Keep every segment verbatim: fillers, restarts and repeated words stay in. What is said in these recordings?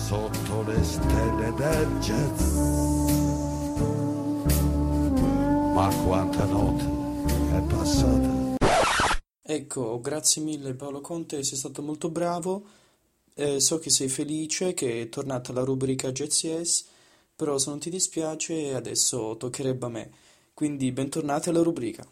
sotto le stelle del jazz. Ma quanta notte è passata. Ecco, grazie mille Paolo Conte, sei stato molto bravo. Eh, so che sei felice che è tornata la rubrica Jazz Yes, però se non ti dispiace adesso toccherebbe a me. Quindi bentornati alla rubrica.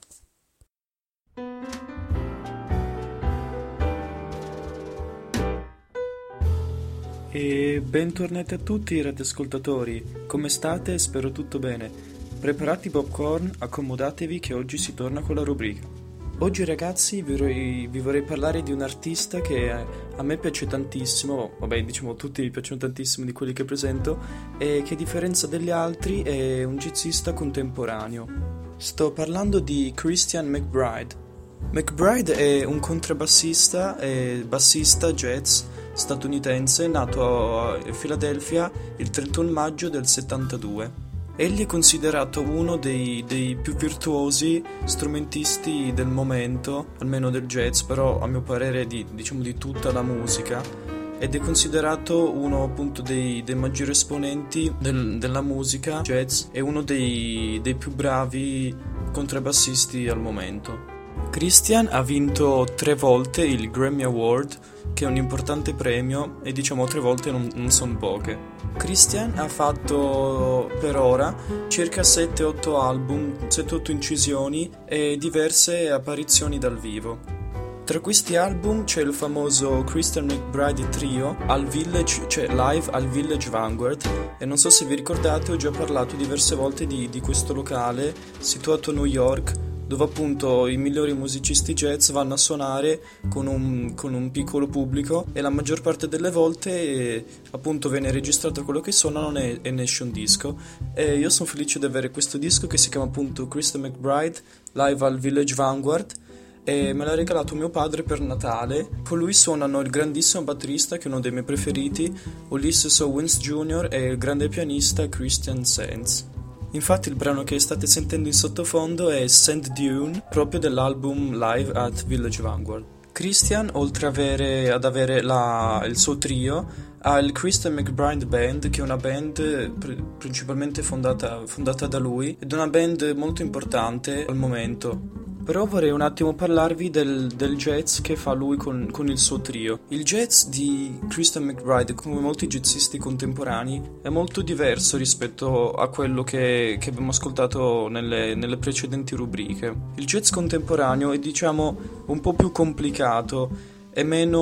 E bentornati a tutti i radioascoltatori, come state? Spero tutto bene. Preparati popcorn, accomodatevi che oggi si torna con la rubrica. Oggi ragazzi vi vorrei, vi vorrei parlare di un artista che a me piace tantissimo, vabbè diciamo tutti mi piacciono tantissimo di quelli che presento, e che a differenza degli altri è un jazzista contemporaneo. Sto parlando di Christian McBride. McBride è un contrabbassista e bassista jazz statunitense nato a Filadelfia il trentuno maggio del settantadue. Egli è considerato uno dei, dei più virtuosi strumentisti del momento, almeno del jazz, però a mio parere di, diciamo di tutta la musica, ed è considerato uno appunto dei, dei maggiori esponenti del, della musica jazz e uno dei, dei più bravi contrabbassisti al momento. Christian ha vinto tre volte il Grammy Award, che è un importante premio, e diciamo tre volte non, non sono poche. Christian ha fatto per ora circa sette otto album, sette otto incisioni e diverse apparizioni dal vivo. Tra questi album c'è il famoso Christian McBride Trio al Village, cioè live al Village Vanguard, e non so se vi ricordate, ho già parlato diverse volte di, di questo locale situato a New York, dove appunto i migliori musicisti jazz vanno a suonare con un, con un piccolo pubblico, e la maggior parte delle volte eh, appunto viene registrato quello che suonano e, e ne esce un disco. E io sono felice di avere questo disco che si chiama appunto Christian McBride live al Village Vanguard, e me l'ha regalato mio padre per Natale. Con lui suonano il grandissimo batterista, che è uno dei miei preferiti, Ulysses Owens Junior, e il grande pianista Christian Sands. Infatti il brano che state sentendo in sottofondo è Sand Dune, proprio dell'album Live at Village Vanguard. Christian, oltre avere, ad avere la, il suo trio, ha il Christian McBride Band, che è una band pr- principalmente fondata, fondata da lui, ed è una band molto importante al momento. Però vorrei un attimo parlarvi del, del jazz che fa lui con, con il suo trio. Il jazz di Christian McBride, come molti jazzisti contemporanei, è molto diverso rispetto a quello che, che abbiamo ascoltato nelle, nelle precedenti rubriche. Il jazz contemporaneo è, diciamo, un po' più complicato, è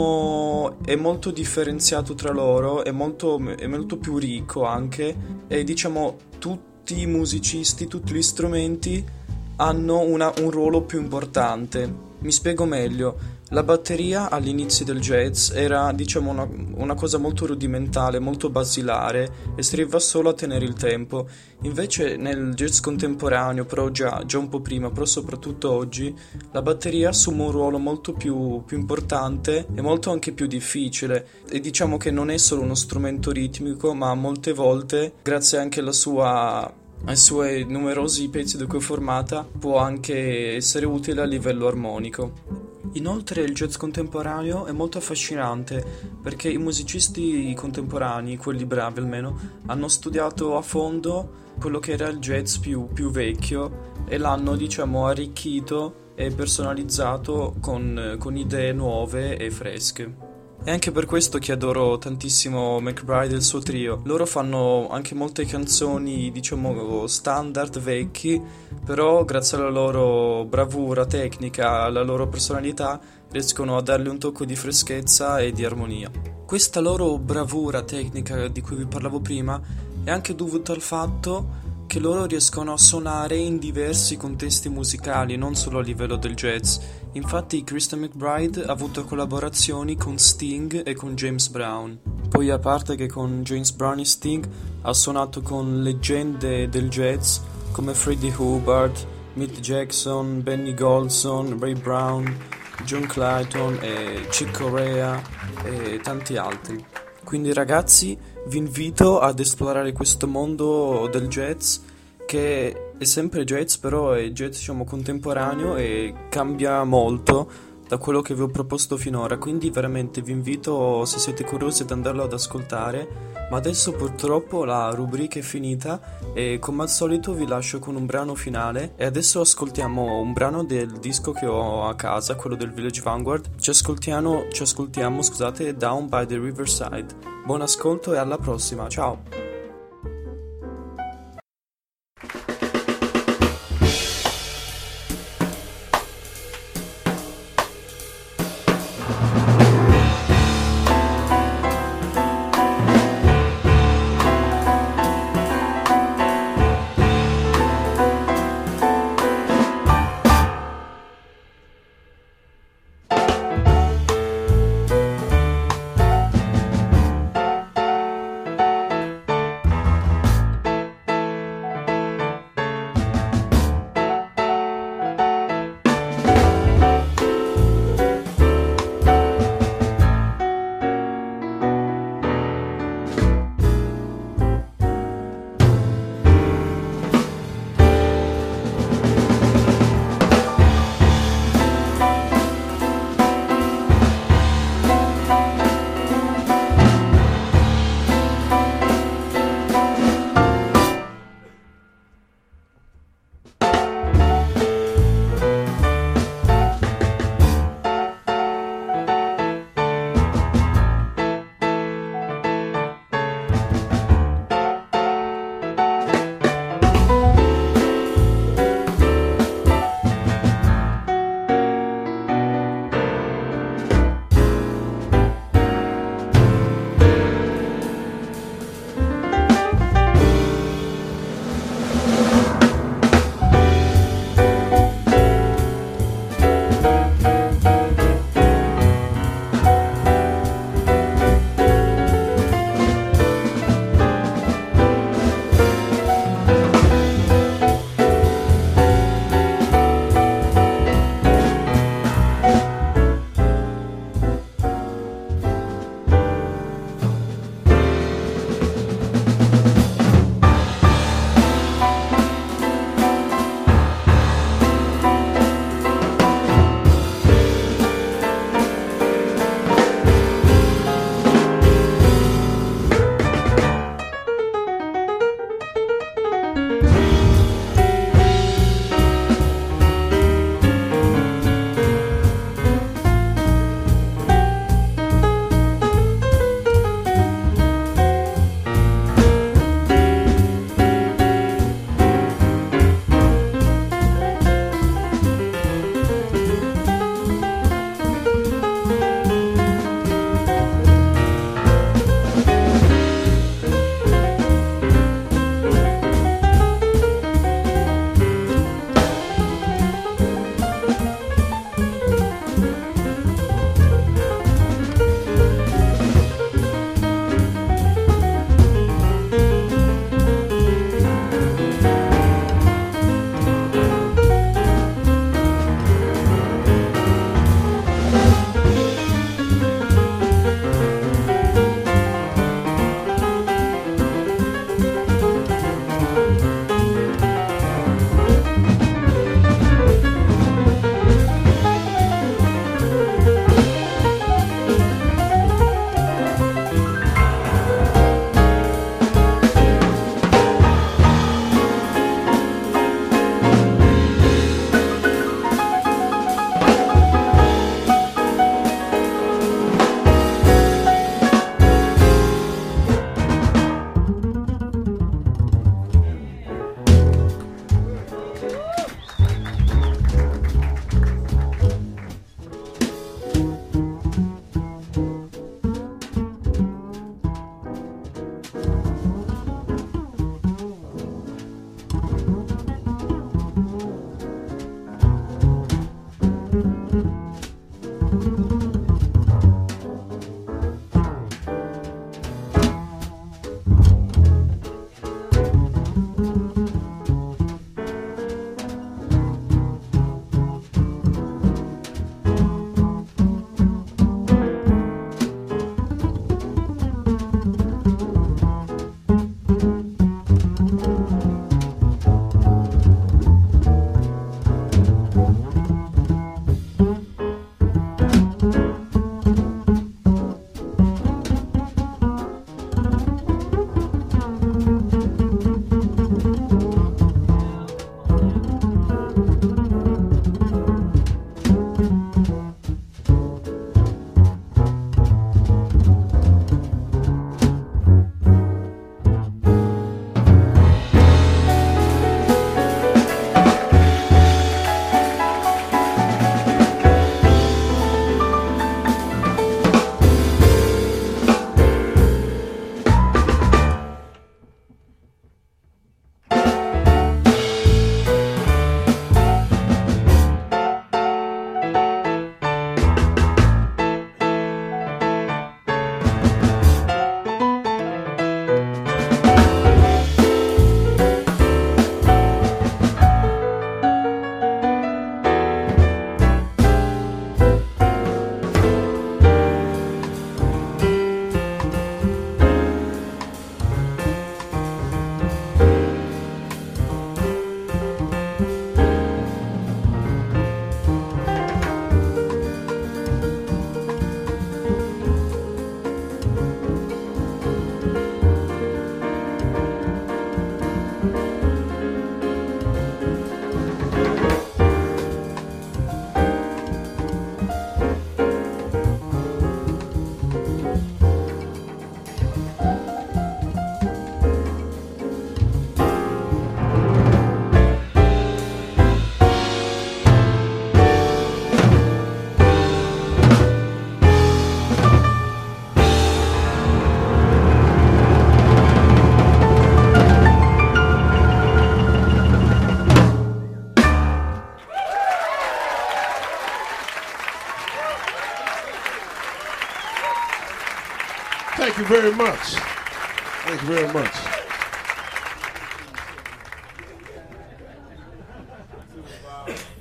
meno, è molto differenziato tra loro, è molto, è molto più ricco anche, e diciamo tutti i musicisti, tutti gli strumenti hanno una, un ruolo più importante. Mi spiego meglio. La batteria all'inizio del jazz era, diciamo, una, una cosa molto rudimentale, molto basilare, e serviva solo a tenere il tempo. Invece nel jazz contemporaneo, però già, già un po' prima, però soprattutto oggi, la batteria assume un ruolo molto più, più importante e molto anche più difficile. E diciamo che non è solo uno strumento ritmico, ma molte volte, grazie anche alla sua... ai suoi numerosi pezzi di cui è formata, può anche essere utile a livello armonico. Inoltre il jazz contemporaneo è molto affascinante perché i musicisti contemporanei, quelli bravi almeno, hanno studiato a fondo quello che era il jazz più, più vecchio, e l'hanno, diciamo, arricchito e personalizzato con, con idee nuove e fresche. È anche per questo che adoro tantissimo McBride e il suo trio. Loro fanno anche molte canzoni, diciamo, standard, vecchi, però grazie alla loro bravura tecnica, alla loro personalità, riescono a darle un tocco di freschezza e di armonia. Questa loro bravura tecnica di cui vi parlavo prima è anche dovuta al fatto che loro riescono a suonare in diversi contesti musicali, non solo a livello del jazz. Infatti Christian McBride ha avuto collaborazioni con Sting e con James Brown. Poi, a parte che con James Brown e Sting, ha suonato con leggende del jazz come Freddie Hubbard, Milt Jackson, Benny Golson, Ray Brown, John Clayton e Chick Corea e tanti altri. Quindi ragazzi, vi invito ad esplorare questo mondo del jazz, che è sempre jazz, però è jazz, diciamo, contemporaneo, e cambia molto da quello che vi ho proposto finora. Quindi veramente vi invito, se siete curiosi, ad andarlo ad ascoltare, Ma adesso purtroppo la rubrica è finita e come al solito vi lascio con un brano finale e adesso ascoltiamo un brano del disco che ho a casa, quello del Village Vanguard. Ci ascoltiamo, ci ascoltiamo, scusate, Down by the Riverside. Buon ascolto e alla prossima, ciao! Thank you very much. Thank you very much.